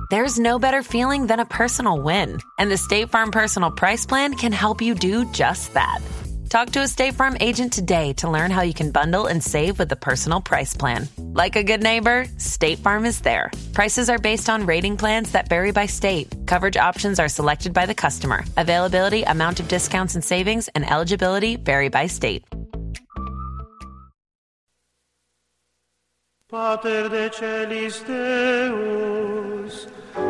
There's no better feeling than a personal win, and the State Farm Personal Price Plan can help you do just that. Talk to a State Farm agent today to learn how you can bundle and save with the Personal Price Plan. Like a good neighbor, State Farm is there. Prices are based on rating plans that vary by state. Coverage options are selected by the customer. Availability, amount of discounts and savings, and eligibility vary by state. Pater de celis Deus,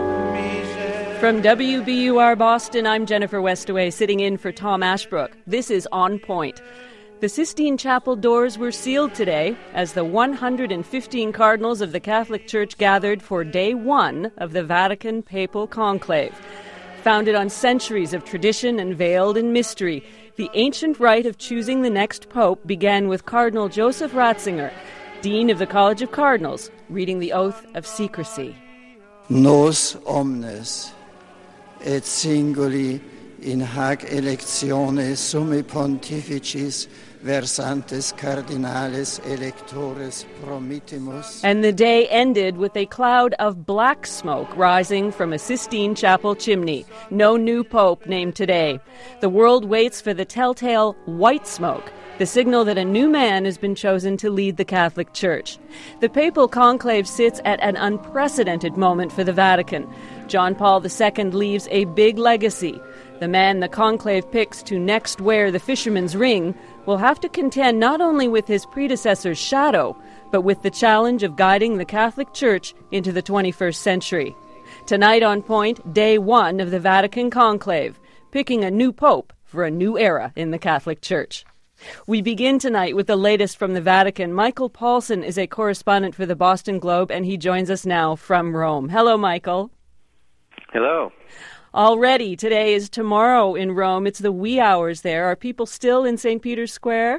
From WBUR Boston, I'm Jennifer Westaway, sitting in for Tom Ashbrook. This is On Point. The Sistine Chapel doors were sealed today as the 115 cardinals of the Catholic Church gathered for day one of the Vatican Papal Conclave. Founded on centuries of tradition and veiled in mystery, the ancient rite of choosing the next pope began with Cardinal Joseph Ratzinger, Dean of the College of Cardinals, reading the oath of secrecy. Nos omnes et singuli in hac electione summi pontificis versantes cardinales electores promittimus. And the day ended with a cloud of black smoke rising from a Sistine Chapel chimney. No new pope named today. The world waits for the telltale white smoke, the signal that a new man has been chosen to lead the Catholic Church. The papal conclave sits at an unprecedented moment for the Vatican. John Paul II leaves a big legacy. The man the conclave picks to next wear the fisherman's ring will have to contend not only with his predecessor's shadow, but with the challenge of guiding the Catholic Church into the 21st century. Tonight on Point, day one of the Vatican conclave, picking a new pope for a new era in the Catholic Church. We begin tonight with the latest from the Vatican. Michael Paulson is a correspondent for the Boston Globe, and he joins us now from Rome. Hello, Michael. Hello. Already, today is tomorrow in Rome. It's the wee hours there. Are people still in St. Peter's Square?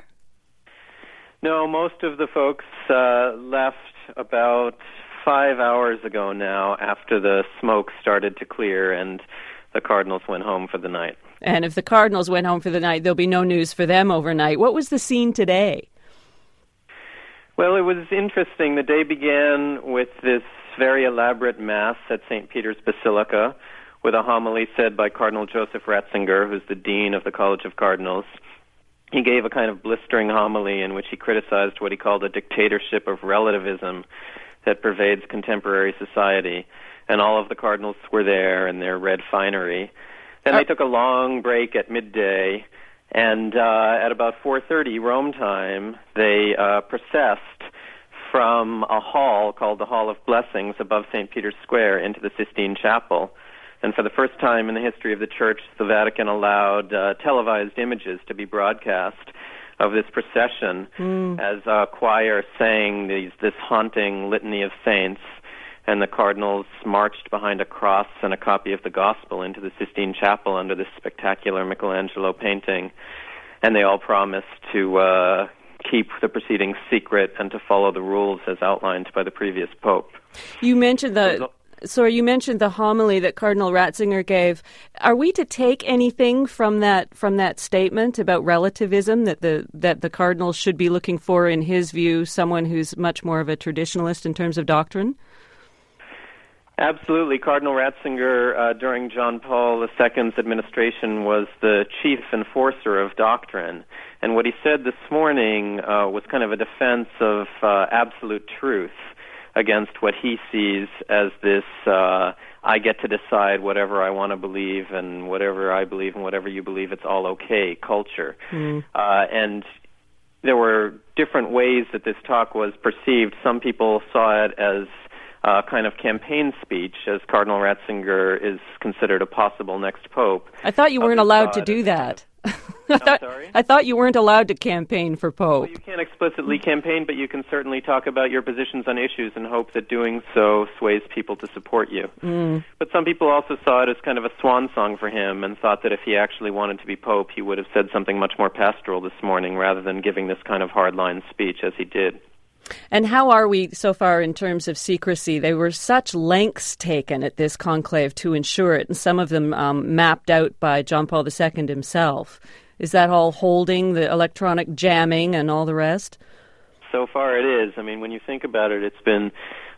No, most of the folks left about 5 hours ago now after the smoke started to clear and the cardinals went home for the night. And if the cardinals went home for the night, there'll be no news for them overnight. What was the scene today? Well, it was interesting. The day began with this very elaborate Mass at St. Peter's Basilica with a homily said by Cardinal Joseph Ratzinger, who's the Dean of the College of Cardinals. He gave a kind of blistering homily in which he criticized what he called a dictatorship of relativism that pervades contemporary society. And all of the cardinals were there in their red finery. Then they took a long break at midday, and at about 4:30 Rome time, they processed from a hall called the Hall of Blessings above St. Peter's Square into the Sistine Chapel. And for the first time in the history of the Church, the Vatican allowed televised images to be broadcast of this procession as a choir sang this haunting litany of saints. And the cardinals marched behind a cross and a copy of the Gospel into the Sistine Chapel under this spectacular Michelangelo painting. And they all promised to keep the proceedings secret and to follow the rules as outlined by the previous pope. You mentioned the homily that Cardinal Ratzinger gave. Are we to take anything from that statement about relativism that the cardinals should be looking for, in his view, someone who's much more of a traditionalist in terms of doctrine? Absolutely. Cardinal Ratzinger, during John Paul II's administration, was the chief enforcer of doctrine. And what he said this morning was kind of a defense of absolute truth against what he sees as this I get to decide whatever I want to believe, and whatever I believe and whatever you believe, it's all okay culture. And there were different ways that this talk was perceived. Some people saw it as kind of campaign speech, as Cardinal Ratzinger is considered a possible next pope. I thought you weren't allowed to do that. I thought you weren't allowed to campaign for pope. Well, you can't explicitly campaign, but you can certainly talk about your positions on issues and hope that doing so sways people to support you. But some people also saw it as kind of a swan song for him and thought that if he actually wanted to be pope, he would have said something much more pastoral this morning rather than giving this kind of hardline speech as he did. And how are we so far in terms of secrecy? There were such lengths taken at this conclave to ensure it, and some of them mapped out by John Paul II himself. Is that all holding, the electronic jamming and all the rest? So far it is. I mean, when you think about it, it's been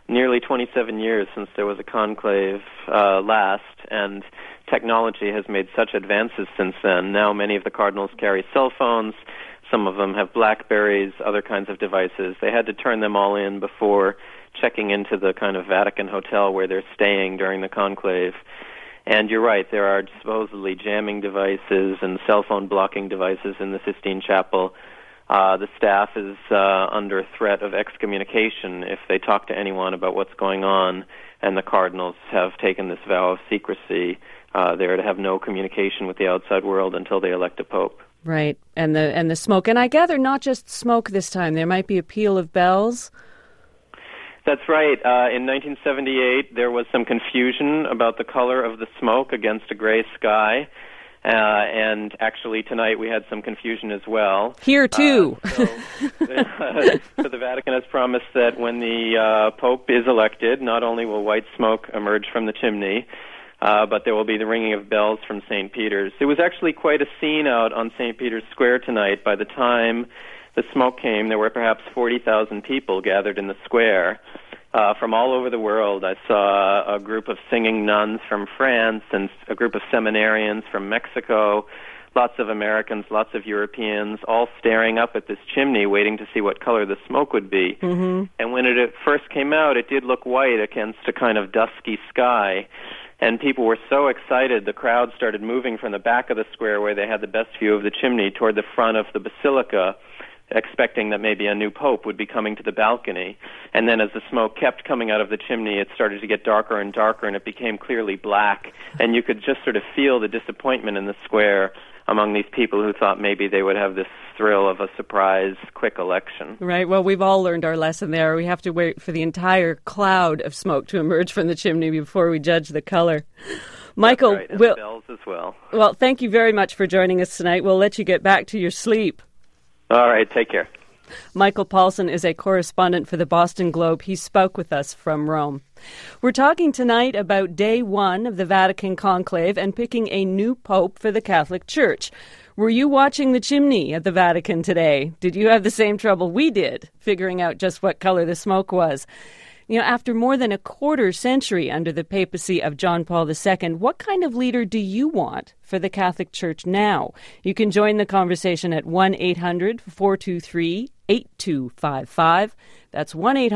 nearly 27 years since there was a conclave last, and technology has made such advances since then. Now many of the cardinals carry cell phones. Some of them have BlackBerries, other kinds of devices. They had to turn them all in before checking into the kind of Vatican hotel where they're staying during the conclave. And you're right, there are supposedly jamming devices and cell phone blocking devices in the Sistine Chapel. The staff is under threat of excommunication if they talk to anyone about what's going on, and the cardinals have taken this vow of secrecy. They're to have no communication with the outside world until they elect a pope. Right, and the smoke. And I gather not just smoke this time. There might be a peal of bells. That's right. In 1978, there was some confusion about the color of the smoke against a gray sky. And actually tonight we had some confusion as well. Here too. So the Vatican has promised that when the Pope is elected, not only will white smoke emerge from the chimney, but there will be the ringing of bells from St. Peter's. It was actually quite a scene out on St. Peter's Square tonight. By the time the smoke came, there were perhaps 40,000 people gathered in the square. From all over the world. I saw a group of singing nuns from France and a group of seminarians from Mexico, lots of Americans, lots of Europeans, all staring up at this chimney waiting to see what color the smoke would be. Mm-hmm. And when it first came out, it did look white against a kind of dusky sky. And people were so excited, the crowd started moving from the back of the square where they had the best view of the chimney toward the front of the basilica, expecting that maybe a new pope would be coming to the balcony. And then as the smoke kept coming out of the chimney, it started to get darker and darker, and it became clearly black. And you could just sort of feel the disappointment in the square among these people who thought maybe they would have this thrill of a surprise, quick election. Right. Well, we've all learned our lesson there. We have to wait for the entire cloud of smoke to emerge from the chimney before we judge the color. Michael, that's right, and bells as well. Well, thank you very much for joining us tonight. We'll let you get back to your sleep. All right, take care. Michael Paulson is a correspondent for the Boston Globe. He spoke with us from Rome. We're talking tonight about day one of the Vatican conclave and picking a new pope for the Catholic Church. Were you watching the chimney at the Vatican today? Did you have the same trouble we did, figuring out just what color the smoke was? You know, after more than a quarter century under the papacy of John Paul II, what kind of leader do you want for the Catholic Church now? You can join the conversation at 1-800-423-8255. That's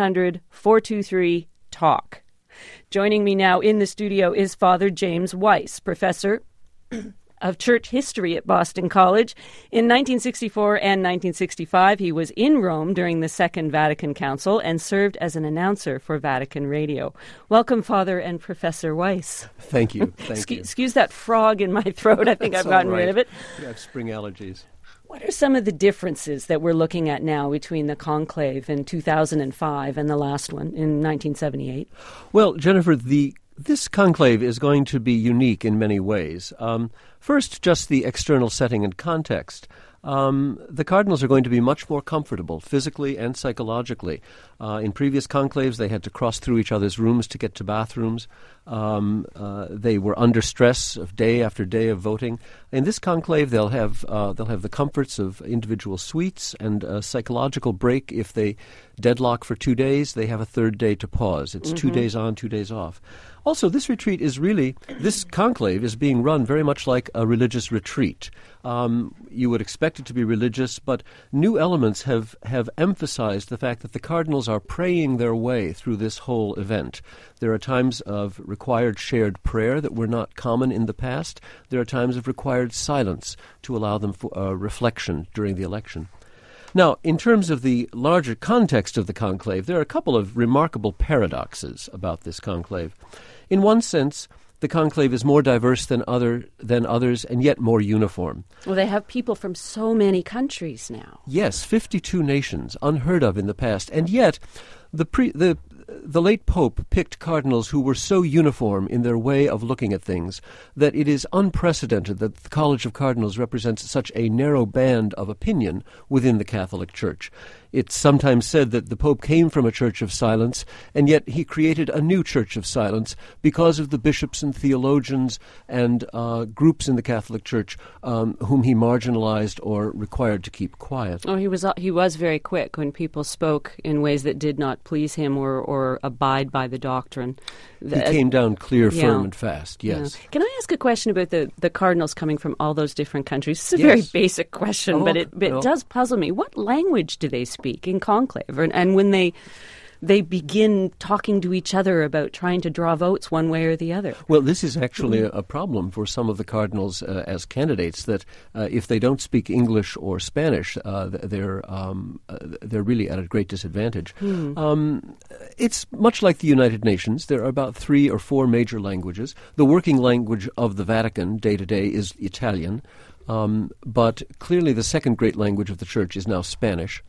1-800-423-TALK. Joining me now in the studio is Father James Weiss, professor of church history at Boston College. In 1964 and 1965, he was in Rome during the Second Vatican Council and served as an announcer for Vatican Radio. Welcome, Father and Professor Weiss. Thank you. Thank you. Excuse that frog in my throat. I think I've gotten rid of it. You have spring allergies. What are some of the differences that we're looking at now between the conclave in 2005 and the last one in 1978? Well, Jennifer, this conclave is going to be unique in many ways. First, just the external setting and context. The cardinals are going to be much more comfortable physically and psychologically. In previous conclaves, they had to cross through each other's rooms to get to bathrooms. They were under stress of day after day of voting. In this conclave, they'll have the comforts of individual suites and a psychological break. If they deadlock for 2 days, they have a third day to pause. It's 2 days on, 2 days off. Also, this conclave is being run very much like a religious retreat. You would expect it to be religious, but new elements have emphasized the fact that the cardinals are praying their way through this whole event. There are times of required shared prayer that were not common in the past. There are times of required silence to allow them for reflection during the election. Now, in terms of the larger context of the conclave, there are a couple of remarkable paradoxes about this conclave. In one sense, the conclave is more diverse than others, and yet more uniform. Well, they have people from so many countries now. Yes, 52 nations, unheard of in the past, and yet the late Pope picked cardinals who were so uniform in their way of looking at things that it is unprecedented that the College of Cardinals represents such a narrow band of opinion within the Catholic Church. It's sometimes said that the Pope came from a church of silence, and yet he created a new church of silence because of the bishops and theologians and groups in the Catholic Church whom he marginalized or required to keep quiet. Oh, he was very quick when people spoke in ways that did not please him or abide by the doctrine. He came down clear, firm, and fast, yes. Yeah. Can I ask a question about the cardinals coming from all those different countries? It's a very basic question, but it does puzzle me. What language do they speak in conclave? And when they begin talking to each other about trying to draw votes one way or the other? Well, this is actually a problem for some of the cardinals as candidates, that if they don't speak English or Spanish, they're really at a great disadvantage. It's much like the United Nations. There are about 3 or 4 major languages. The working language of the Vatican day to day is Italian, but clearly the second great language of the Church is now Spanish.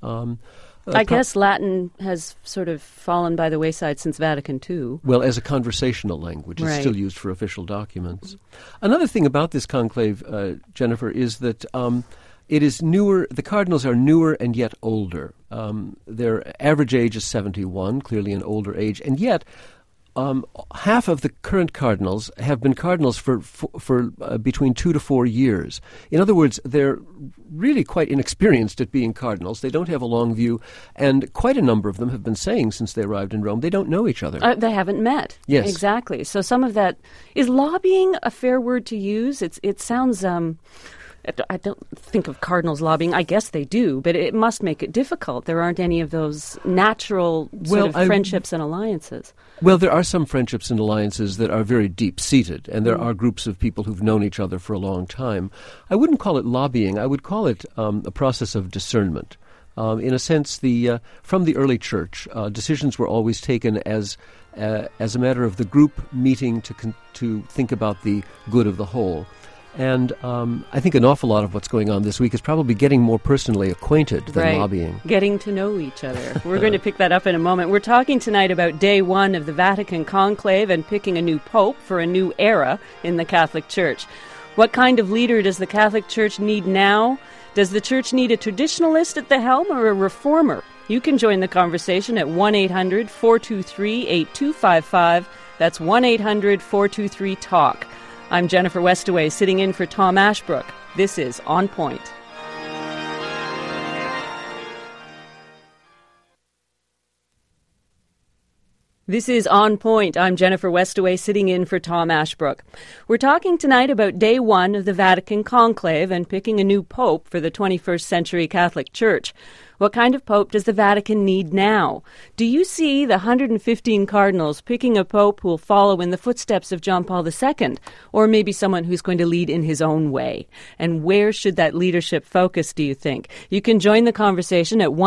I guess Latin has sort of fallen by the wayside since Vatican II. Well, as a conversational language, it's still used for official documents. Another thing about this conclave, Jennifer, is that it is newer. The cardinals are newer and yet older. Their average age is 71, clearly an older age, and yet half of the current cardinals have been cardinals for between 2 to 4 years. In other words, they're really quite inexperienced at being cardinals. They don't have a long view, and quite a number of them have been saying since they arrived in Rome they don't know each other. They haven't met. Yes. Exactly. So some of that... Is lobbying a fair word to use? It sounds... I don't think of cardinals lobbying. I guess they do, but it must make it difficult. There aren't any of those natural friendships and alliances. Well, there are some friendships and alliances that are very deep-seated, and there are groups of people who've known each other for a long time. I wouldn't call it lobbying. I would call it a process of discernment. In a sense, from the early Church, decisions were always taken as a matter of the group meeting to think about the good of the whole. And I think an awful lot of what's going on this week is probably getting more personally acquainted than lobbying. Getting to know each other. We're going to pick that up in a moment. We're talking tonight about day 1 of the Vatican Conclave and picking a new pope for a new era in the Catholic Church. What kind of leader does the Catholic Church need now? Does the Church need a traditionalist at the helm or a reformer? You can join the conversation at 1-800-423-8255. That's 1-800-423-TALK. I'm Jennifer Westaway, sitting in for Tom Ashbrook. This is On Point. This is On Point. I'm Jennifer Westaway, sitting in for Tom Ashbrook. We're talking tonight about day 1 of the Vatican Conclave and picking a new pope for the 21st century Catholic Church. What kind of pope does the Vatican need now? Do you see the 115 cardinals picking a pope who will follow in the footsteps of John Paul II, or maybe someone who's going to lead in his own way? And where should that leadership focus, do you think? You can join the conversation at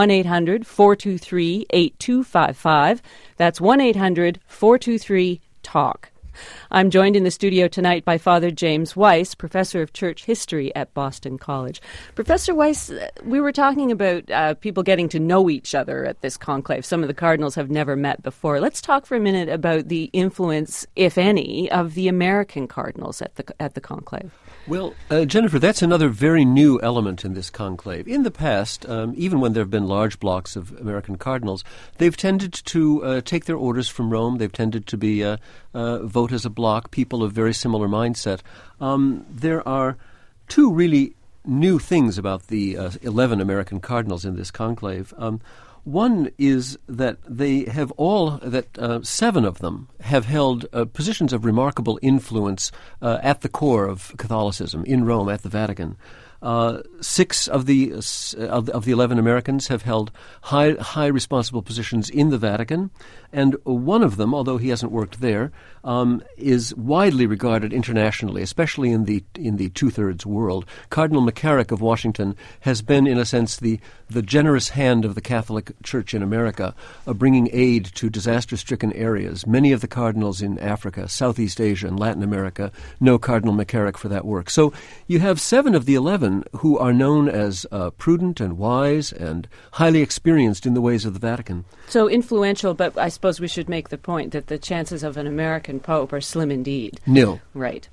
1-800-423-8255. That's 1-800-423-TALK. I'm joined in the studio tonight by Father James Weiss, Professor of Church History at Boston College. Professor Weiss, we were talking about people getting to know each other at this conclave. Some of the cardinals have never met before. Let's talk for a minute about the influence, if any, of the American cardinals at the conclave. Well, Jennifer, that's another very new element in this conclave. In the past, even when there have been large blocks of American cardinals, they've tended to take their orders from Rome. They've tended to be vote as a bloc, people of very similar mindset. There are 2 really new things about the 11 American cardinals in this conclave. One is that they have 7 of them have held positions of remarkable influence at the core of Catholicism in Rome, at the Vatican. 6 of the 11 Americans have held high responsible positions in the Vatican, and one of them, although he hasn't worked there, is widely regarded internationally, especially in the 2/3 world. Cardinal McCarrick of Washington has been, in a sense, the generous hand of the Catholic Church in America, bringing aid to disaster-stricken areas. Many of the cardinals in Africa, Southeast Asia, and Latin America know Cardinal McCarrick for that work. So you have 7 of the 11 who are known as prudent and wise and highly experienced in the ways of the Vatican. So influential, but I suppose we should make the point that the chances of an American pope are slim indeed. Nil. Right.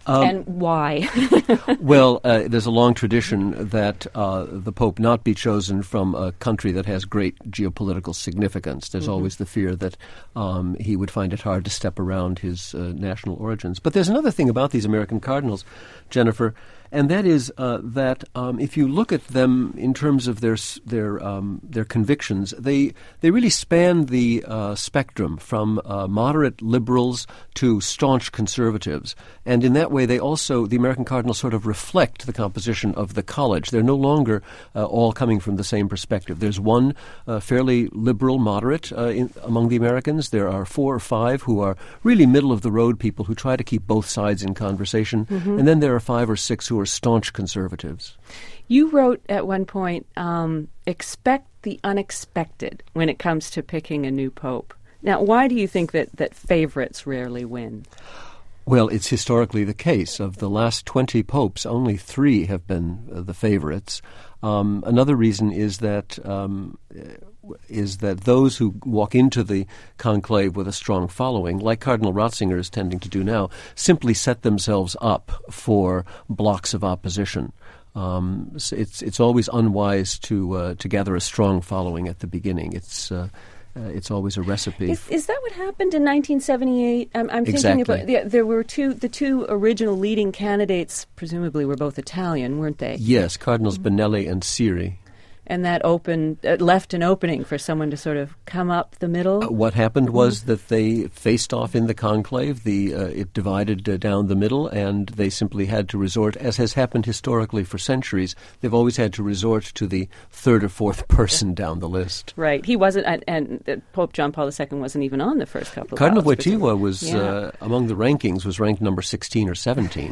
And why? Well, there's a long tradition that the Pope not be chosen from a country that has great geopolitical significance. There's always the fear that he would find it hard to step around his national origins. But there's another thing about these American cardinals, Jennifer, and that is that if you look at them in terms of their convictions, they really span the spectrum from moderate liberals to staunch conservatives, and in that way, the American cardinals sort of reflect the composition of the college. They're no longer all coming from the same perspective. There's one fairly liberal moderate among the Americans. There are 4 or 5 who are really middle-of-the-road people who try to keep both sides in conversation, and then there are 5 or 6 who are staunch conservatives. You wrote at one point, expect the unexpected when it comes to picking a new pope. Now, why do you think that favorites rarely win? Well, it's historically the case. Of the last 20 popes, only 3 have been the favorites. Another reason is that those who walk into the conclave with a strong following, like Cardinal Ratzinger is tending to do now, simply set themselves up for blocks of opposition. So it's always unwise to gather a strong following at the beginning. It's always a recipe. Is that what happened in 1978? I'm Exactly. thinking about there were the two original leading candidates. Presumably, were both Italian, weren't they? Yes, Cardinals Benelli and Siri. And that left an opening for someone to sort of come up the middle? What happened was that they faced off in the conclave. It divided down the middle, and they simply had to resort, as has happened historically for centuries, they've always had to resort to the 3rd or 4th person down the list. Right. He wasn't, and Pope John Paul II wasn't even on the first couple of Cardinal ballots. Wojtyła was, among the rankings, was ranked number 16 or 17.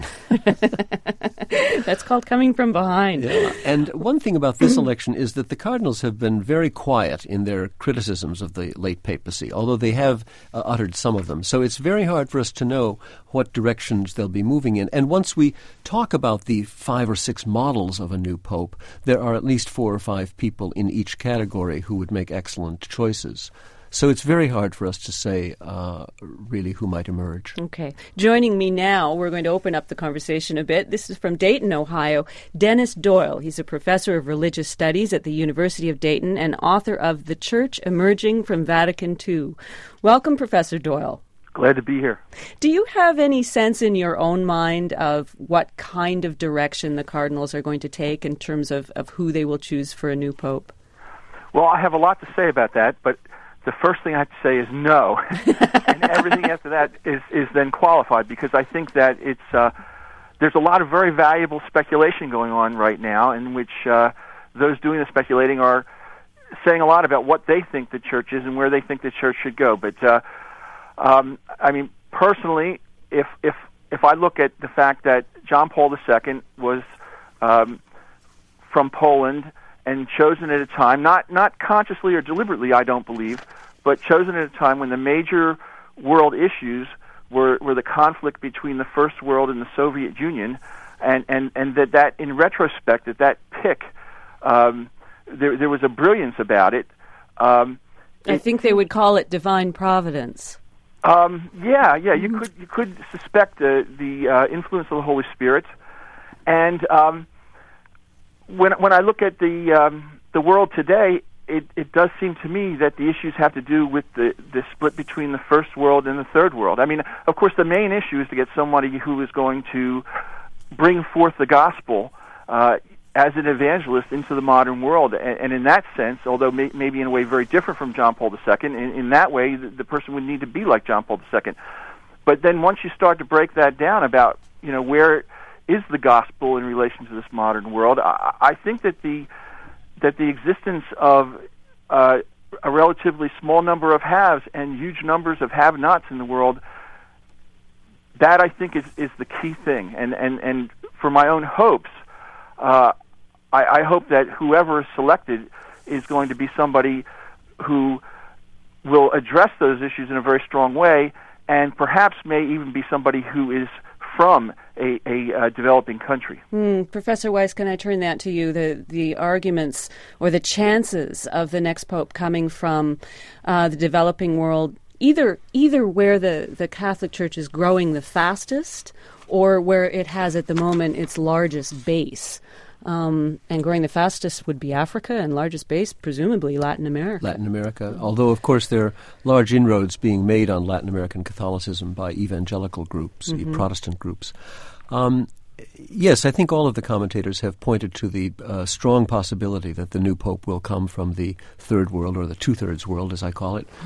That's called coming from behind. Yeah. And one thing about this election is that the cardinals have been very quiet in their criticisms of the late papacy, although they have uttered some of them. So it's very hard for us to know what directions they'll be moving in. And once we talk about the 5 or 6 models of a new pope, there are at least 4 or 5 people in each category who would make excellent choices. So it's very hard for us to say really who might emerge. Okay. Joining me now, we're going to open up the conversation a bit. This is from Dayton, Ohio, Dennis Doyle. He's a professor of religious studies at the University of Dayton and author of The Church Emerging from Vatican II. Welcome, Professor Doyle. Glad to be here. Do you have any sense in your own mind of what kind of direction the cardinals are going to take in terms of who they will choose for a new pope? Well, I have a lot to say about that, but the first thing I have to say is no, and everything after that is then qualified, because I think that there's a lot of very valuable speculation going on right now, in which those doing the speculating are saying a lot about what they think the church is and where they think the church should go. But I mean, personally, if I look at the fact that John Paul II was from Poland and chosen at a time, not consciously or deliberately, I don't believe, but chosen at a time when the major world issues were the conflict between the First World and the Soviet Union, and that in retrospect, that pick, there was a brilliance about it. I think they would call it divine providence. You could suspect the influence of the Holy Spirit, and when I look at the world today, it does seem to me that the issues have to do with the split between the First World and the Third World. I mean, of course, the main issue is to get somebody who is going to bring forth the gospel as an evangelist into the modern world. And in that sense, although maybe in a way very different from John Paul II, in that way, the person would need to be like John Paul II. But then once you start to break that down about, where is the gospel in relation to this modern world, I think that the existence of a relatively small number of haves and huge numbers of have-nots in the world, that I think is the key thing. And for my own hopes, I hope that whoever is selected is going to be somebody who will address those issues in a very strong way, and perhaps may even be somebody who is from a developing country. Professor Weiss, can I turn that to you? The arguments or the chances of the next pope coming from the developing world either where the Catholic Church is growing the fastest or where it has at the moment its largest base. And growing the fastest would be Africa, and largest base, presumably Latin America. Although, of course, there are large inroads being made on Latin American Catholicism by evangelical groups, Protestant groups. Yes, I think all of the commentators have pointed to the strong possibility that the new pope will come from the third world, or the two-thirds world, as I call it.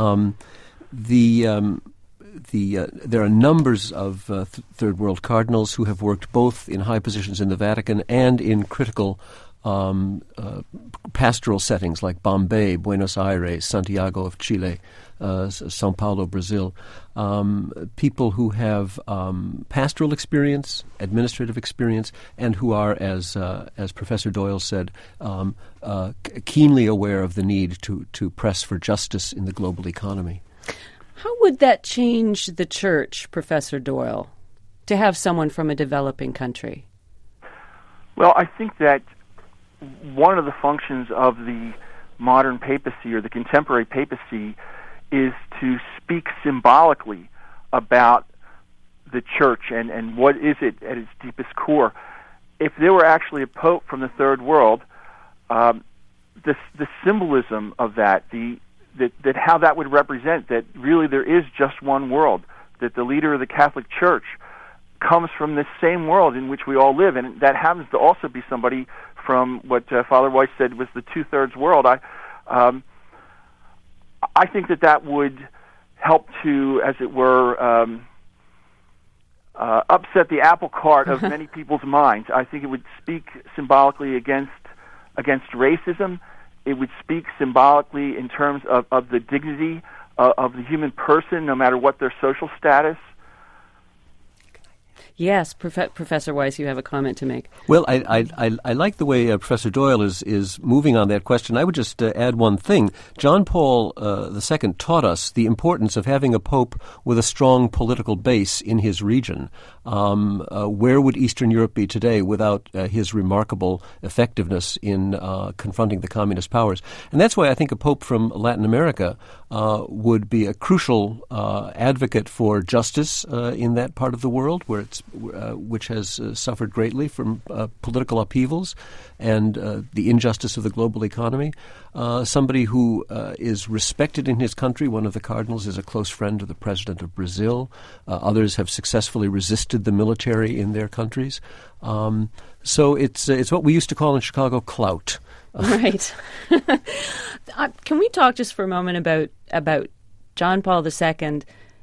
There are numbers of third world cardinals who have worked both in high positions in the Vatican and in critical pastoral settings like Bombay, Buenos Aires, Santiago of Chile, São Paulo, Brazil. People who have pastoral experience, administrative experience, and who are, as Professor Doyle said, keenly aware of the need to press for justice in the global economy. How would that change the Church, Professor Doyle, to have someone from a developing country? Well, I think that one of the functions of the modern papacy, or the contemporary papacy, is to speak symbolically about the Church and what is it at its deepest core. If there were actually a pope from the third world, the symbolism of that, that how that would represent that really there is just one world, that the leader of the Catholic Church comes from this same world in which we all live, and that happens to also be somebody from what Father Weiss said was the two-thirds world. I think that would help to, as it were, upset the apple cart of many people's minds. I think it would speak symbolically against racism. It would speak symbolically in terms of the dignity of the human person, no matter what their social status. Yes, Professor Weiss, you have a comment to make. Well, I like the way Professor Doyle is moving on that question. I would just add one thing. John Paul II taught us the importance of having a pope with a strong political base in his region. Where would Eastern Europe be today without his remarkable effectiveness in confronting the communist powers? And that's why I think a pope from Latin America would be a crucial advocate for justice in that part of the world, which has suffered greatly from political upheavals and the injustice of the global economy. Somebody who is respected in his country. One of the cardinals is a close friend of the president of Brazil. Others have successfully resisted the military in their countries. So it's what we used to call in Chicago clout. Right. Can we talk just for a moment about John Paul II,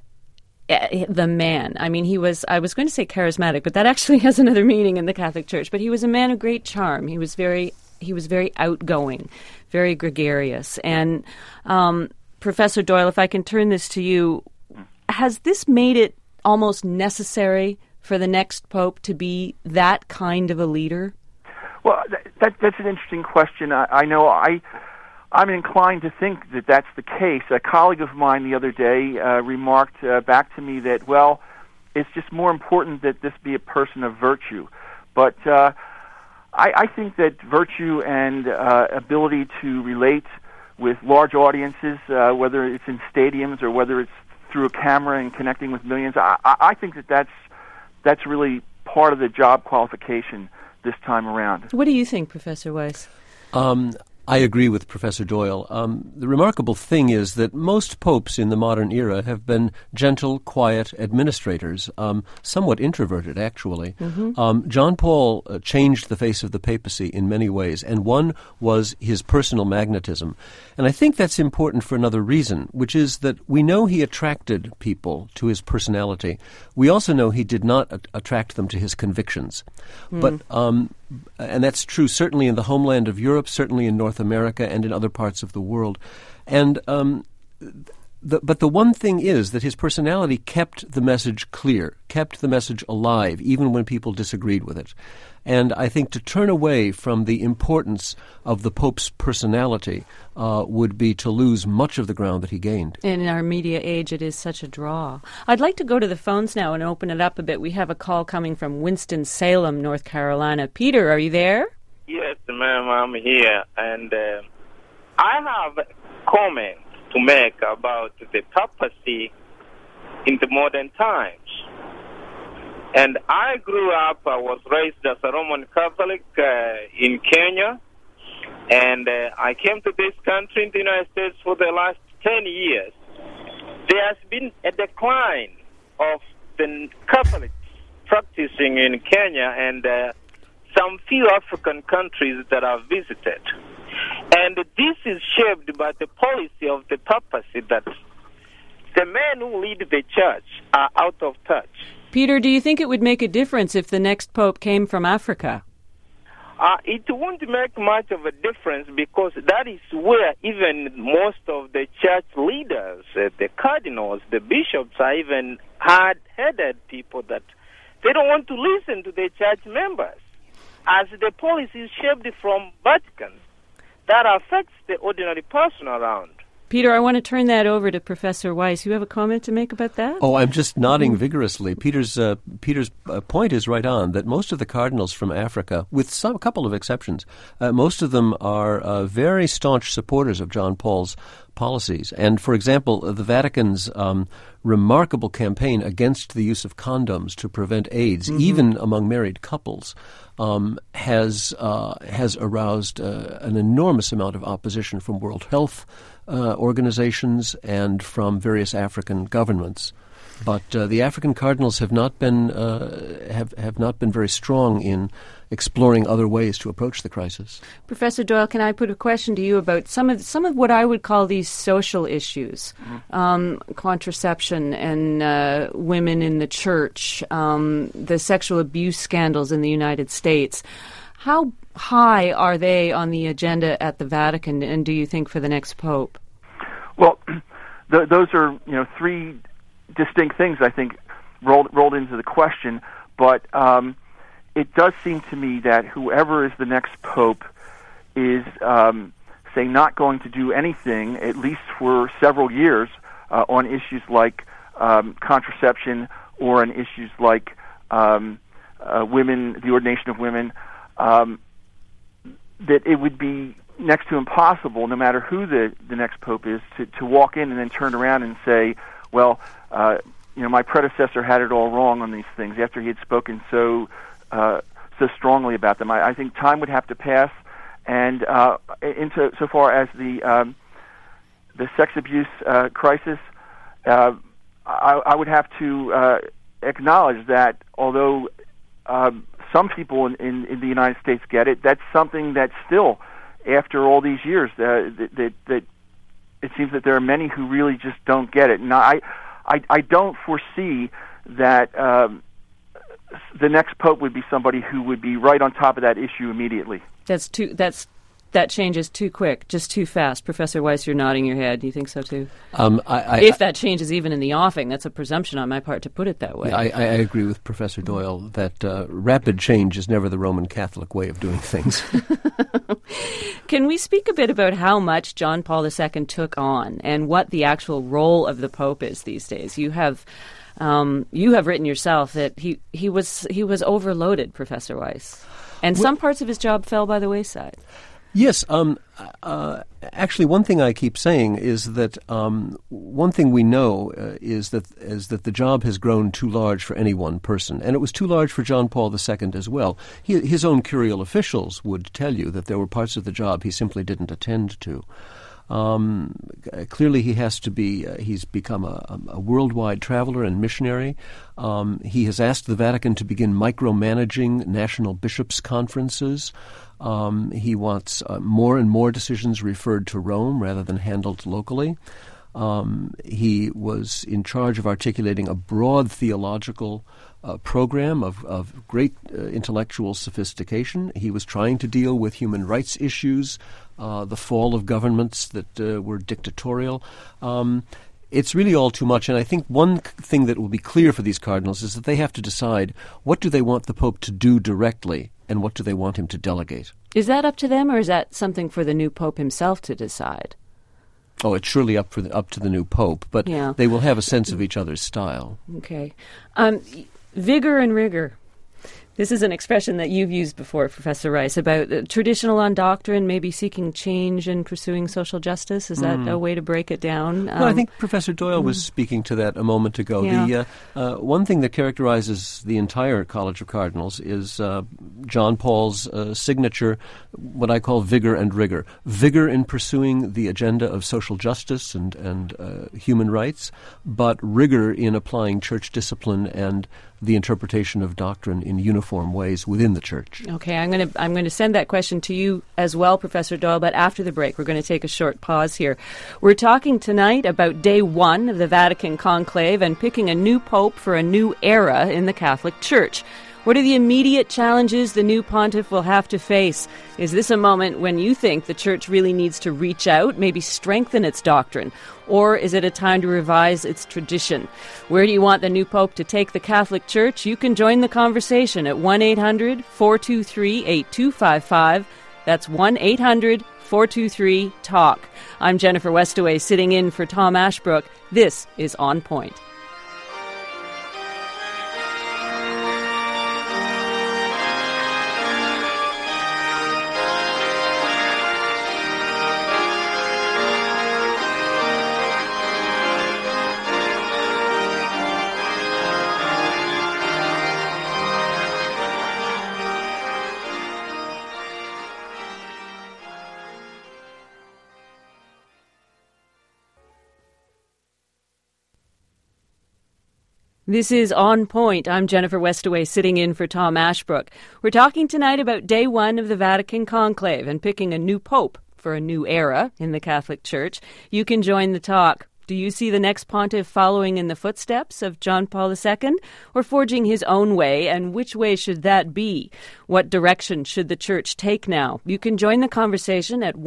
the man? I mean, I was going to say charismatic, but that actually has another meaning in the Catholic Church. But he was a man of great charm. He was very outgoing, very gregarious. And Professor Doyle, if I can turn this to you, has this made it almost necessary for the next pope to be that kind of a leader? Well, that's an interesting question. I know I'm inclined to think that that's the case. A colleague of mine the other day remarked back to me that, well, it's just more important that this be a person of virtue. But I think that virtue and ability to relate with large audiences, whether it's in stadiums or whether it's through a camera and connecting with millions, I think that's really part of the job qualification this time around. What do you think, Professor Weiss? I agree with Professor Doyle. The remarkable thing is that most popes in the modern era have been gentle, quiet administrators, somewhat introverted, actually. Mm-hmm. John Paul changed the face of the papacy in many ways, and one was his personal magnetism. And I think that's important for another reason, which is that we know he attracted people to his personality. We also know he did not attract them to his convictions. But and that's true certainly in the homeland of Europe, certainly in North America, and in other parts of the world. And but the one thing is that his personality kept the message clear, kept the message alive, even when people disagreed with it. And I think to turn away from the importance of the Pope's personality would be to lose much of the ground that he gained. In our media age, it is such a draw. I'd like to go to the phones now and open it up a bit. We have a call coming from Winston-Salem, North Carolina. Peter, are you there? Yes, ma'am, I'm here. And I have comments to make about the papacy in the modern times. And I grew up, I was raised as a Roman Catholic in Kenya, and I came to this country in the United States for the last 10 years. There has been a decline of the Catholics practicing in Kenya and some few African countries that I've visited. And this is shaped by the policy of the papacy that the men who lead the church are out of touch. Peter, do you think it would make a difference if the next pope came from Africa? It won't make much of a difference because that is where even most of the church leaders, the cardinals, the bishops, are even hard-headed people that they don't want to listen to their church members. As the policy is shaped from Vatican, that affects the ordinary person around. Peter, I want to turn that over to Professor Weiss. You have a comment to make about that? Oh, I'm just nodding vigorously. Peter's point is right on, that most of the cardinals from Africa, with a couple of exceptions, most of them are very staunch supporters of John Paul's policies. And, for example, the Vatican's remarkable campaign against the use of condoms to prevent AIDS, even among married couples, has aroused an enormous amount of opposition from World Health organizations and from various African governments. But the African cardinals have not been very strong in exploring other ways to approach the crisis. Professor Doyle, can I put a question to you about some of what I would call these social issues, contraception and women in the church, the sexual abuse scandals in the United States? How high are they on the agenda at the Vatican, and do you think for the next pope? Well, those are three distinct things, I think, rolled into the question, but it does seem to me that whoever is the next pope is, say, not going to do anything, at least for several years, on issues like contraception or on issues like women, the ordination of women, that it would be next to impossible, no matter who the next pope is, to walk in and then turn around and say, well, my predecessor had it all wrong on these things after he had spoken so strongly about them. I think time would have to pass, and into so far as the sex abuse crisis, I would have to acknowledge that although some people in the United States get it, that's something that still, after all these years, that it seems that there are many who really just don't get it. And I don't foresee that the next pope would be somebody who would be right on top of that issue immediately. That changes too quick, just too fast. Professor Weiss, you're nodding your head. Do you think so too? If that changes even in the offing, that's a presumption on my part to put it that way. I agree with Professor Doyle that rapid change is never the Roman Catholic way of doing things. Can we speak a bit about how much John Paul II took on and what the actual role of the Pope is these days? You have written yourself that he was overloaded, Professor Weiss, and some parts of his job fell by the wayside. Yes. Actually, one thing I keep saying is that one thing we know is that the job has grown too large for any one person, and it was too large for John Paul II as well. His own curial officials would tell you that there were parts of the job he simply didn't attend to. Clearly, he's become a worldwide traveler and missionary. He has asked the Vatican to begin micromanaging national bishops' conferences. He wants more and more decisions referred to Rome rather than handled locally. He was in charge of articulating a broad theological program of great intellectual sophistication. He was trying to deal with human rights issues, the fall of governments that were dictatorial. It's really all too much, and I think one thing that will be clear for these cardinals is that they have to decide what do they want the Pope to do directly and what do they want him to delegate. Is that up to them, or is that something for the new Pope himself to decide? Oh, it's surely up to the new Pope, but they will have a sense of each other's style. Okay. Vigor and rigor. This is an expression that you've used before, Professor Rice, about traditional on doctrine, maybe seeking change and pursuing social justice. Is that a way to break it down? Well, I think Professor Doyle was speaking to that a moment ago. Yeah. The one thing that characterizes the entire College of Cardinals is John Paul's signature, what I call vigor and rigor. Vigor in pursuing the agenda of social justice and human rights, but rigor in applying church discipline and the interpretation of doctrine in uniform ways within the church. Okay, I'm going to send that question to you as well, Professor Doyle, but after the break, we're going to take a short pause here. We're talking tonight about day one of the Vatican Conclave and picking a new pope for a new era in the Catholic Church. What are the immediate challenges the new pontiff will have to face? Is this a moment when you think the Church really needs to reach out, maybe strengthen its doctrine? Or is it a time to revise its tradition? Where do you want the new pope to take the Catholic Church? You can join the conversation at 1-800-423-8255. That's 1-800-423-TALK. I'm Jennifer Westaway, sitting in for Tom Ashbrook. This is On Point. This is On Point. I'm Jennifer Westaway, sitting in for Tom Ashbrook. We're talking tonight about day one of the Vatican Conclave and picking a new pope for a new era in the Catholic Church. You can join the talk. Do you see the next pontiff following in the footsteps of John Paul II or forging his own way, and which way should that be? What direction should the Church take now? You can join the conversation at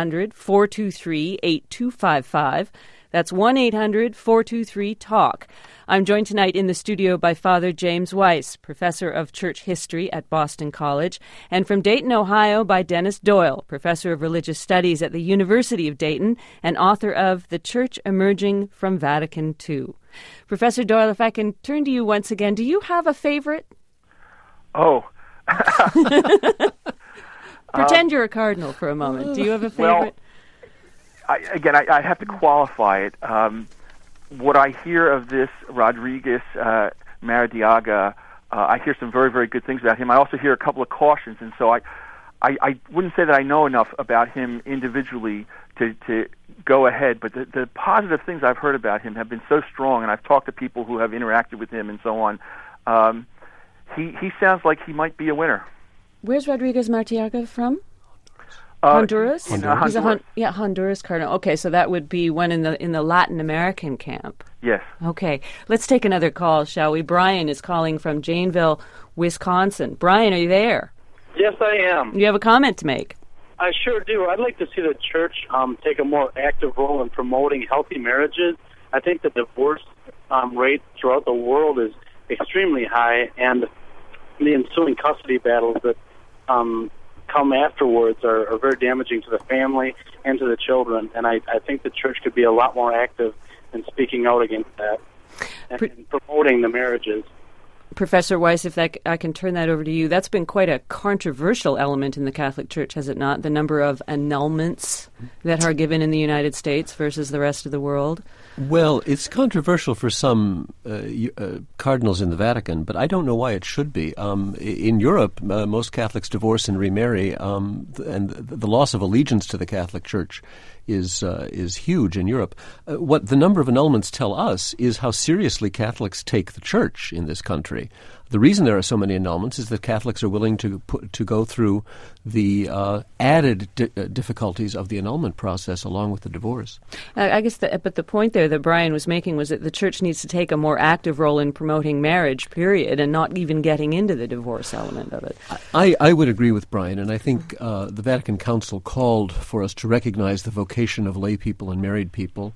1-800-423-8255. That's 1-800-423-TALK. I'm joined tonight in the studio by Father James Weiss, Professor of Church History at Boston College, and from Dayton, Ohio, by Dennis Doyle, Professor of Religious Studies at the University of Dayton and author of The Church Emerging from Vatican II. Professor Doyle, if I can turn to you once again, do you have a favorite? Oh. Pretend you're a cardinal for a moment. Do you have a favorite? Well, I have to qualify it. What I hear of this Rodriguez Maradiaga, I hear some very, very good things about him. I also hear a couple of cautions, and so I wouldn't say that I know enough about him individually to go ahead, but the positive things I've heard about him have been so strong, and I've talked to people who have interacted with him and so on. He sounds like he might be a winner. Where's Rodriguez Maradiaga from? Honduras? Honduras. He's a Honduras cardinal. Okay, so that would be one in the Latin American camp. Yes. Okay, let's take another call, shall we? Brian is calling from Janesville, Wisconsin. Brian, are you there? Yes, I am. You have a comment to make? I sure do. I'd like to see the Church take a more active role in promoting healthy marriages. I think the divorce rate throughout the world is extremely high, and the ensuing custody battles that come afterwards are very damaging to the family and to the children, and I think the Church could be a lot more active in speaking out against that and promoting the marriages. Professor Weiss, if I can turn that over to you, that's been quite a controversial element in the Catholic Church, has it not? The number of annulments that are given in the United States versus the rest of the world. Well, it's controversial for some cardinals in the Vatican, but I don't know why it should be. In Europe, most Catholics divorce and remarry, and the loss of allegiance to the Catholic Church is huge in Europe. What the number of annulments tell us is how seriously Catholics take the Church in this country. The reason there are so many annulments is that Catholics are willing to go through the added difficulties of the annulment process along with the divorce. I guess, but the point there that Brian was making was that the Church needs to take a more active role in promoting marriage, period, and not even getting into the divorce element of it. I would agree with Brian, and I think the Vatican Council called for us to recognize the vocation of lay people and married people.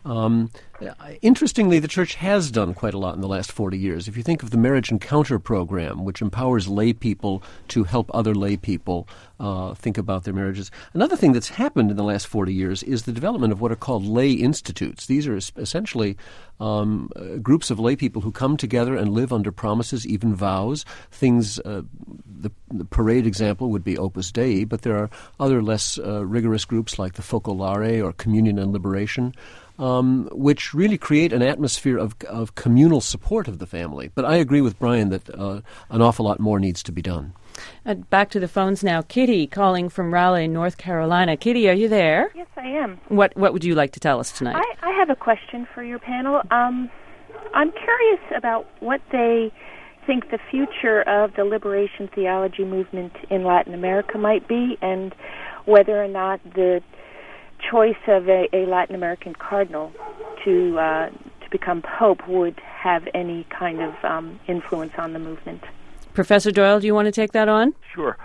Interestingly, the Church has done quite a lot in the last 40 years. If you think of the Marriage Encounter program, which empowers lay people to help other lay people think about their marriages. Another thing that's happened in the last 40 years is the development of what are called lay institutes. These are essentially groups of lay people who come together and live under promises, even vows. Things, the parade example would be Opus Dei, but there are other less rigorous groups like the Focolare or Communion and Liberation, which really create an atmosphere of communal support of the family. But I agree with Brian that an awful lot more needs to be done. Back to the phones now. Kitty calling from Raleigh, North Carolina. Kitty, are you there? Yes, I am. What would you like to tell us tonight? I have a question for your panel. I'm curious about what they think the future of the liberation theology movement in Latin America might be, and whether or not the choice of a Latin American cardinal to become pope would have any kind of influence on the movement. Professor Doyle, do you want to take that on? Sure.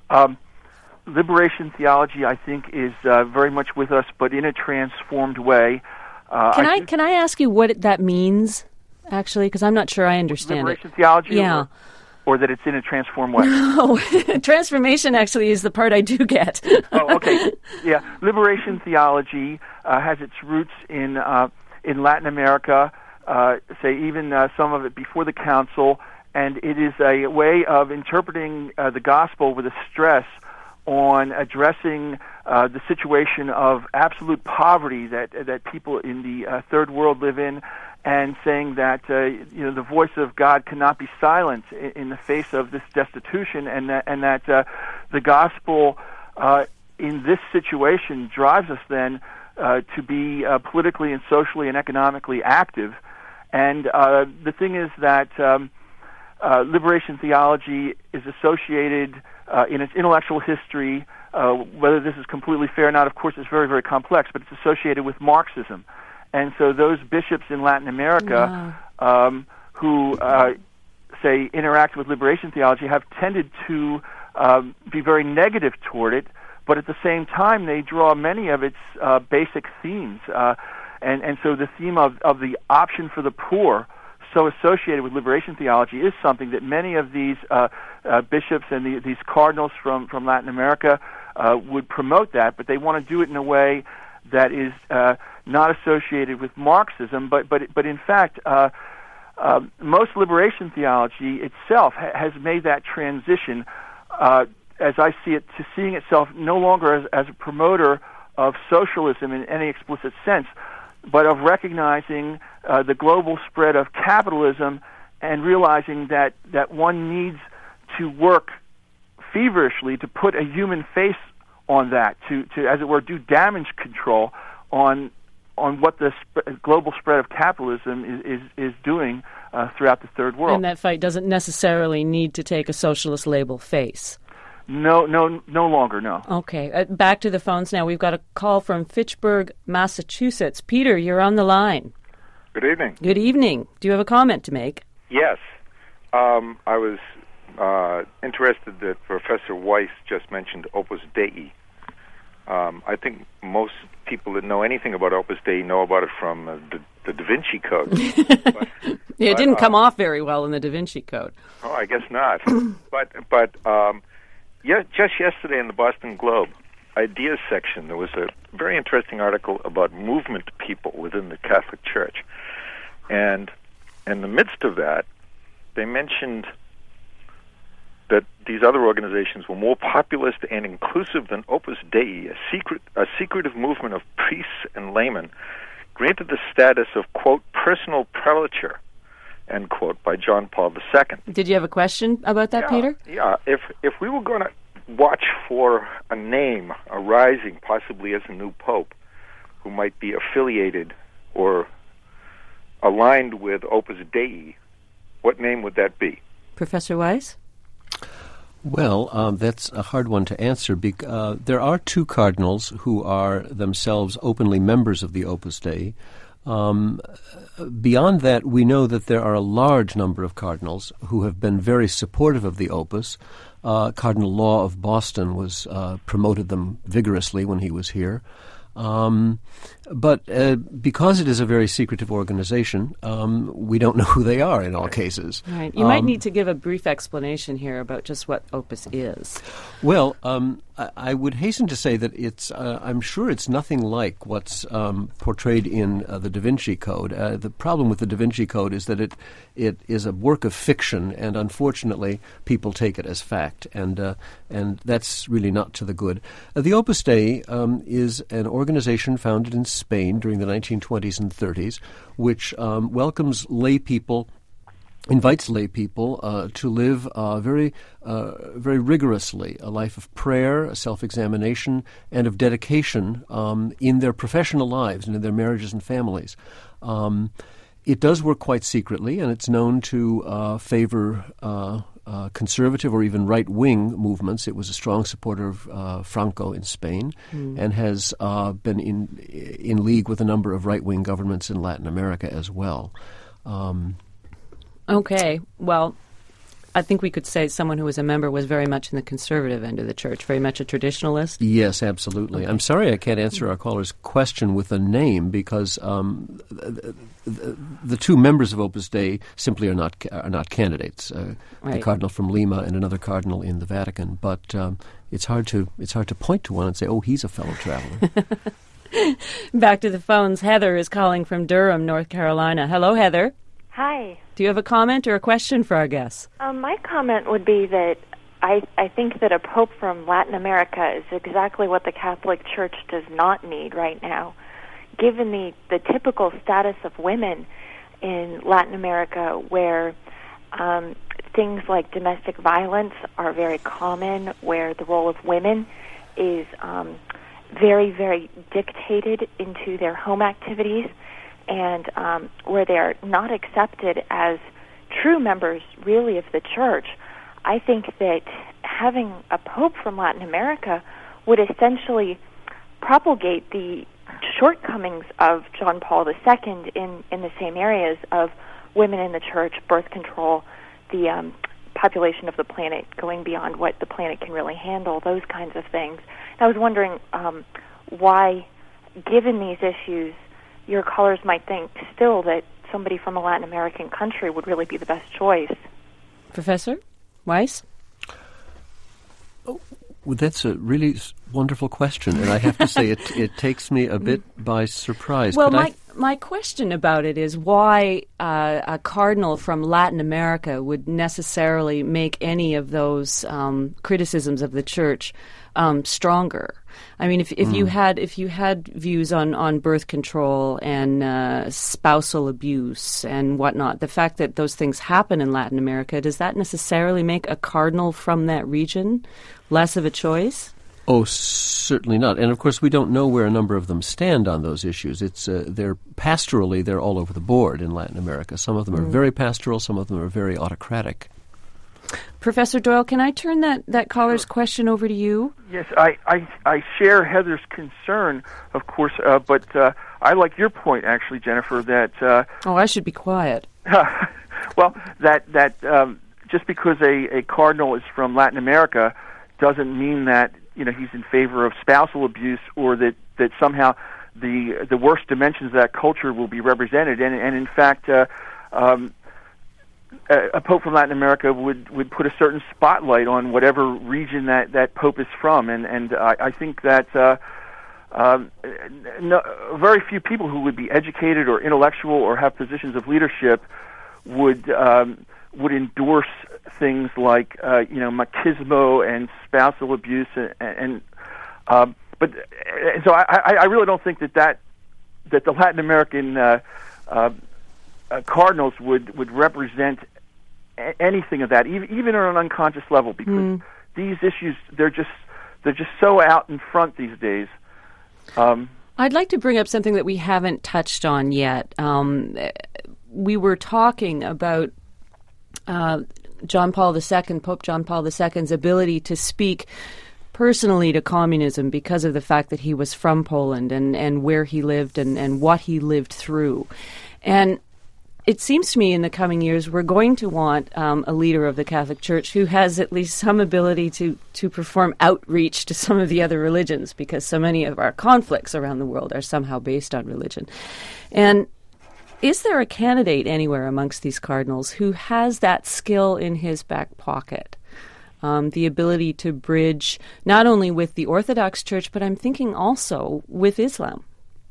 Liberation theology, I think, is very much with us, but in a transformed way. Can I ask you what that means, actually? Because I'm not sure I understand liberation theology? Yeah. Or that it's in a transformed way? No, transformation actually is the part I do get. Oh, okay. Yeah, liberation theology has its roots in Latin America, say even some of it before the Council, and it is a way of interpreting the gospel with a stress on addressing the situation of absolute poverty that people in the third world live in, and saying that the voice of God cannot be silenced in the face of this destitution, and that the gospel in this situation drives us then to be politically and socially and economically active. And the thing is that liberation theology is associated in its intellectual history, whether this is completely fair or not, of course, it's very, very complex, but it's associated with Marxism. And so those bishops in Latin America who, say, interact with liberation theology have tended to be very negative toward it, but at the same time they draw many of its basic themes. And so the theme of the option for the poor, so associated with liberation theology, is something that many of these bishops and these cardinals from Latin America would promote that, but they want to do it in a way that is not associated with Marxism, but in fact, most liberation theology itself has made that transition, as I see it, to seeing itself no longer as a promoter of socialism in any explicit sense, but of recognizing the global spread of capitalism and realizing that one needs to work feverishly to put a human face on that, to as it were, do damage control on what the global spread of capitalism is doing throughout the third world. And that fight doesn't necessarily need to take a socialist label face. No longer, no. Okay, back to the phones now. We've got a call from Fitchburg, Massachusetts. Peter, you're on the line. Good evening. Good evening. Do you have a comment to make? Yes. I was interested that Professor Weiss just mentioned Opus Dei. I think most people that know anything about Opus Dei know about it from the Da Vinci Code. It didn't come off very well in the Da Vinci Code. Oh, I guess not. but just yesterday in the Boston Globe Ideas section, there was a very interesting article about movement people within the Catholic Church. And in the midst of that, they mentioned that these other organizations were more populist and inclusive than Opus Dei, a secretive movement of priests and laymen, granted the status of, quote, personal prelature, end quote, by John Paul II. Did you have a question about that, Peter? Yeah. If we were going to watch for a name arising, possibly as a new pope, who might be affiliated or aligned with Opus Dei, what name would that be? Professor Weiss? Well, that's a hard one to answer. There are two cardinals who are themselves openly members of the Opus Dei. Beyond that, we know that there are a large number of cardinals who have been very supportive of the Opus. Cardinal Law of Boston promoted them vigorously when he was here. But because it is a very secretive organization, we don't know who they are in all cases. Right. You might need to give a brief explanation here about just what Opus is. Well, I would hasten to say that it's. I'm sure it's nothing like what's portrayed in the Da Vinci Code. The problem with the Da Vinci Code is that it is a work of fiction, and unfortunately, people take it as fact, and that's really not to the good. The Opus Dei is an organization founded in Spain during the 1920s and 30s, which welcomes lay people. Invites lay people to live very rigorously a life of prayer, self-examination, and of dedication in their professional lives and in their marriages and families. It does work quite secretly, and it's known to favor conservative or even right-wing movements. It was a strong supporter of Franco in Spain and has been in league with a number of right-wing governments in Latin America as well. Okay, well, I think we could say someone who was a member was very much in the conservative end of the church, very much a traditionalist. Yes, absolutely. Okay. I'm sorry I can't answer our caller's question with a name because the two members of Opus Dei simply are not candidates. Right. The cardinal from Lima and another cardinal in the Vatican, but it's hard to point to one and say, oh, he's a fellow traveler. Back to the phones. Heather is calling from Durham, North Carolina. Hello, Heather. Hi. Do you have a comment or a question for our guests? My comment would be that I think that a pope from Latin America is exactly what the Catholic Church does not need right now. Given the typical status of women in Latin America, where things like domestic violence are very common, where the role of women is very, very dictated into their home activities, and where they are not accepted as true members, really, of the church, I think that having a pope from Latin America would essentially propagate the shortcomings of John Paul II in the same areas of women in the church, birth control, the population of the planet going beyond what the planet can really handle, those kinds of things. And I was wondering why, given these issues, your callers might think still that somebody from a Latin American country would really be the best choice. Professor Weiss? Oh, well, that's a really wonderful question, and I have to say it takes me a bit by surprise. Well, my question about it is why a cardinal from Latin America would necessarily make any of those criticisms of the church stronger. I mean, if you had views on birth control and spousal abuse and whatnot, the fact that those things happen in Latin America, does that necessarily make a cardinal from that region less of a choice? Oh, certainly not. And of course, we don't know where a number of them stand on those issues. It's they're all over the board in Latin America. Some of them are very pastoral, some of them are very autocratic. Professor Doyle, can I turn that caller's question over to you? Yes, I share Heather's concern, of course, but I like your point, actually, Jennifer, that... I should be quiet. Well, that just because a cardinal is from Latin America doesn't mean that he's in favor of spousal abuse or that somehow the worst dimensions of that culture will be represented. And in fact... a pope from Latin America would put a certain spotlight on whatever region that pope is from, and I think that very few people who would be educated or intellectual or have positions of leadership would endorse things like machismo and spousal abuse, but so I really don't think that the Latin American cardinals would represent anything of that, even on an unconscious level, because these issues they're just so out in front these days. I'd like to bring up something that we haven't touched on yet. We were talking about Pope John Paul II's ability to speak personally to communism because of the fact that he was from Poland and where he lived and what he lived through. And it seems to me in the coming years we're going to want a leader of the Catholic Church who has at least some ability to perform outreach to some of the other religions, because so many of our conflicts around the world are somehow based on religion. And is there a candidate anywhere amongst these cardinals who has that skill in his back pocket? The ability to bridge not only with the Orthodox Church, but I'm thinking also with Islam.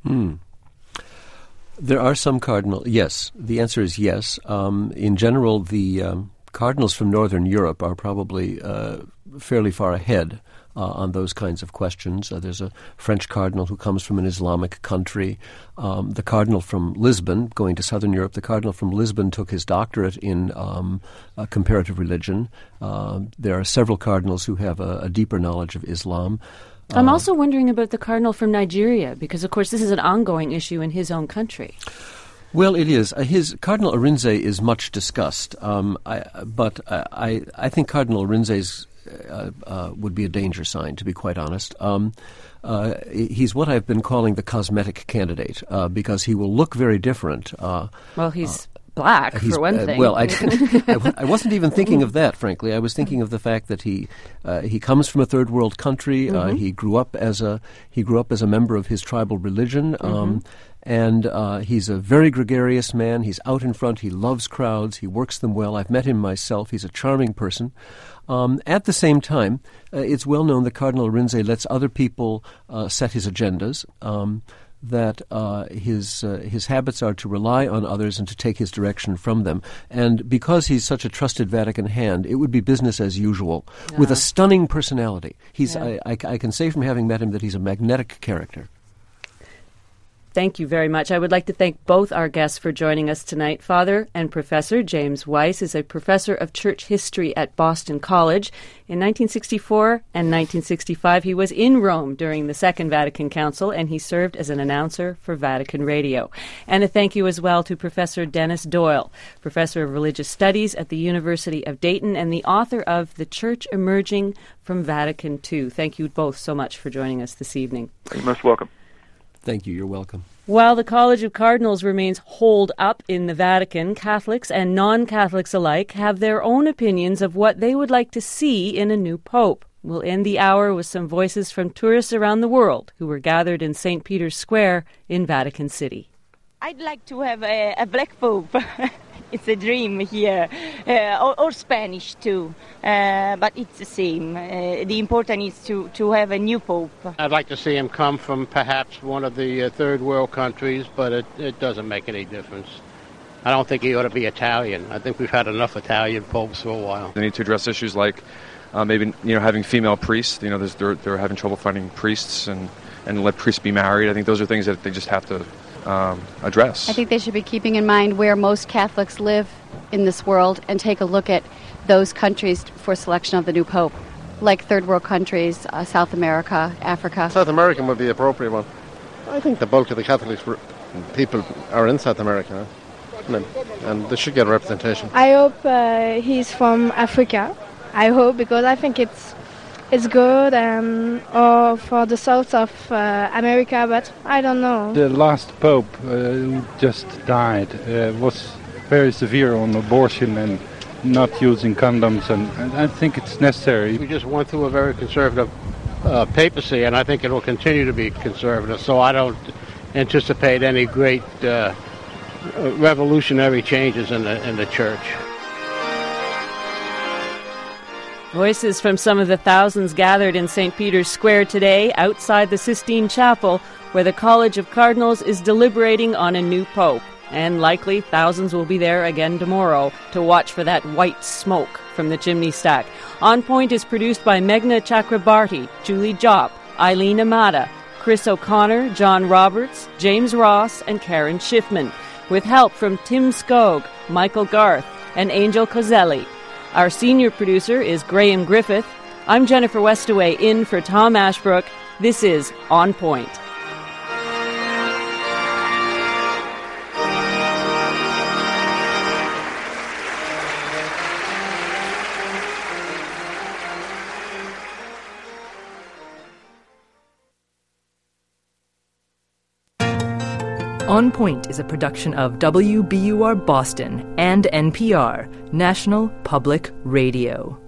There are some cardinals. Yes, the answer is yes. In general, the cardinals from Northern Europe are probably fairly far ahead on those kinds of questions. There's a French cardinal who comes from an Islamic country. The cardinal from Lisbon, going to Southern Europe, the cardinal from Lisbon took his doctorate in comparative religion. There are several cardinals who have a deeper knowledge of Islam. I'm also wondering about the cardinal from Nigeria, because, of course, this is an ongoing issue in his own country. Well, it is. His Cardinal Arinze is much discussed, but I think Cardinal Arinze's would be a danger sign, to be quite honest. He's what I've been calling the cosmetic candidate, because he will look very different. Well, he's black, for one thing. Well, I wasn't even thinking of that, frankly. I was thinking of the fact that he comes from a third world country. He grew up as a member of his tribal religion, and he's a very gregarious man. He's out in front. He loves crowds. He works them well. I've met him myself. He's a charming person. At the same time, it's well known that Cardinal Arinze lets other people set his agendas. That his habits are to rely on others and to take his direction from them. And because he's such a trusted Vatican hand, it would be business as usual, with a stunning personality. I can say from having met him that he's a magnetic character. Thank you very much. I would like to thank both our guests for joining us tonight. Father and Professor James Weiss is a professor of church history at Boston College. In 1964 and 1965, he was in Rome during the Second Vatican Council, and he served as an announcer for Vatican Radio. And a thank you as well to Professor Dennis Doyle, professor of religious studies at the University of Dayton and the author of The Church Emerging from Vatican II. Thank you both so much for joining us this evening. You're most welcome. Thank you. You're welcome. While the College of Cardinals remains holed up in the Vatican, Catholics and non-Catholics alike have their own opinions of what they would like to see in a new pope. We'll end the hour with some voices from tourists around the world who were gathered in St. Peter's Square in Vatican City. I'd like to have a black pope. It's a dream here, or Spanish too, but it's the same. The important is to have a new pope. I'd like to see him come from perhaps one of the third world countries, but it doesn't make any difference. I don't think he ought to be Italian. I think we've had enough Italian popes for a while. They need to address issues like maybe having female priests. They're having trouble finding priests and let priests be married. I think those are things that they just have to address. I think they should be keeping in mind where most Catholics live in this world and take a look at those countries for selection of the new pope, like third world countries, South America, Africa. South American would be the appropriate one. I think the bulk of the Catholic people are in South America, and they should get representation. I hope he's from Africa. I hope, because I think it's good, or for the south of America, but I don't know. The last pope who just died was very severe on abortion and not using condoms, and I think it's necessary. We just went through a very conservative papacy, and I think it will continue to be conservative, so I don't anticipate any great revolutionary changes in the church. Voices from some of the thousands gathered in St. Peter's Square today outside the Sistine Chapel, where the College of Cardinals is deliberating on a new pope. And likely thousands will be there again tomorrow to watch for that white smoke from the chimney stack. On Point is produced by Meghna Chakrabarti, Julie Jopp, Eileen Amata, Chris O'Connor, John Roberts, James Ross, and Karen Schiffman, with help from Tim Skog, Michael Garth, and Angel Coselli. Our senior producer is Graham Griffith. I'm Jennifer Westaway in for Tom Ashbrook. This is On Point. On Point is a production of WBUR Boston and NPR, National Public Radio.